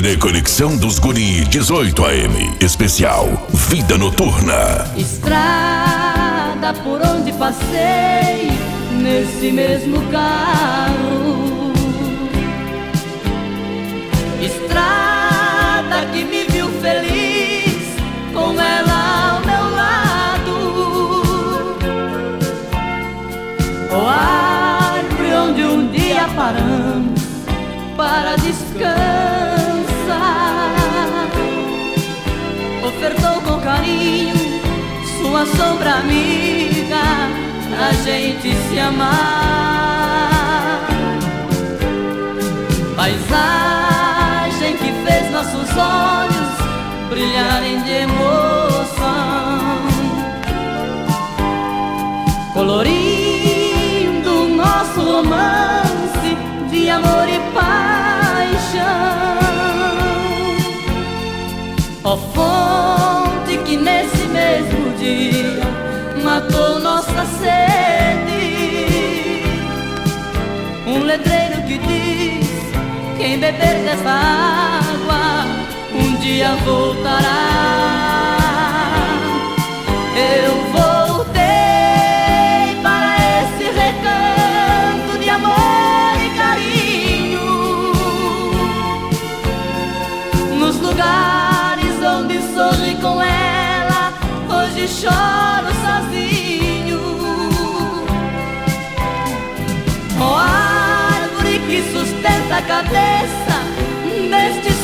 CD Conexão dos Guri 18 AM. Especial Vida Noturna. Estrada por onde passei nesse mesmo carro, estrada que me viu feliz com ela ao meu lado. O árvore onde um dia paramos para descansar, ofertou com carinho sua sombra amiga, a gente se amar. Paisagem que fez nossos olhos brilharem de emoção, colorindo nosso romance de amor e paixão. Ó fonte que nesse mesmo dia matou nossa sede, um letreiro que diz: quem beber dessa água um dia voltará. Eu voltei para esse recanto de amor e carinho, nos lugares onde sorri com ela, hoje choro sozinho. Ó árvore que sustenta a cabeça neste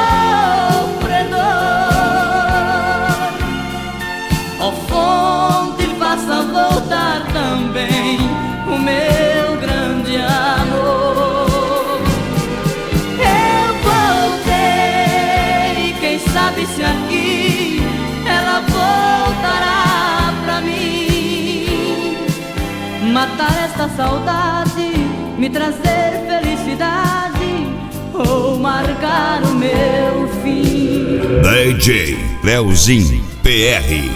sofredor, ó fonte, faça voltar também o meu grande amor. Eu voltei, quem sabe se aqui ela voltará pra mim, matar esta saudade, me trazer felicidade ou marcar o meu fim. DJ Leozinho PR.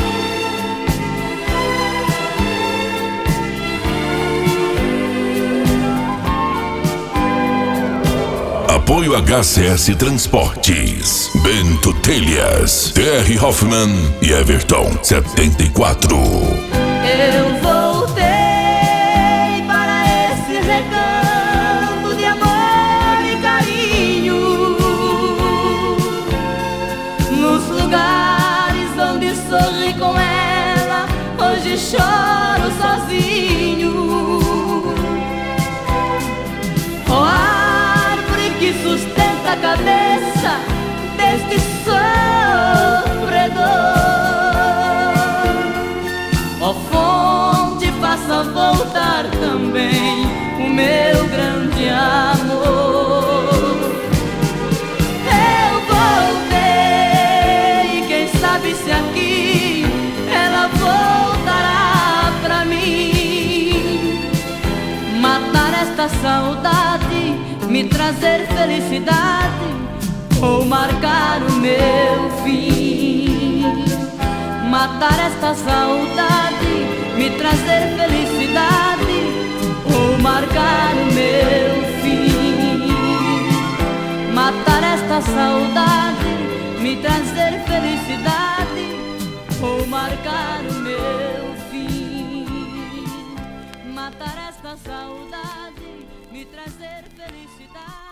Apoio HCS Transportes, Bento Telhas, TR Hoffman e Everton 74. Eu voltei para esse recanto de amor e carinho, nos lugares onde sorri com ela, hoje choro sozinho. Ó árvore que sustenta a cabeça deste sofredor, ó fonte, faça voltar também o meu grande amor. Eu voltei, quem sabe se aqui ela voltará pra mim, matar esta saudade, me trazer felicidade ou marcar o meu fim. Matar esta saudade, me trazer felicidade ou marcar o meu fim. Matar esta saudade, me trazer felicidade ou marcar o meu fim. Matar esta saudade, me trazer felicidade.